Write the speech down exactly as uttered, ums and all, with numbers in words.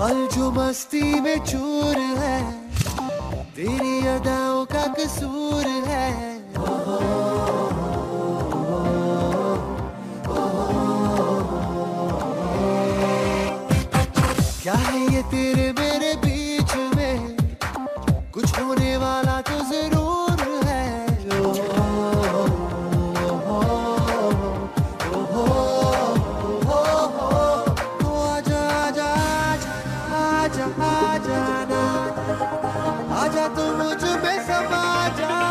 और जो मस्ती में चूर है, तेरी अदाओं का कसूर है। क्या है ये तेरे मेरे बीच में, कुछ होने वाला तो जरूर है। ओ, ओ, ओ, ओ, ओ, ओ, आजा आजा आजा आजा आजा ना, आजा तू मुझ में समा जा।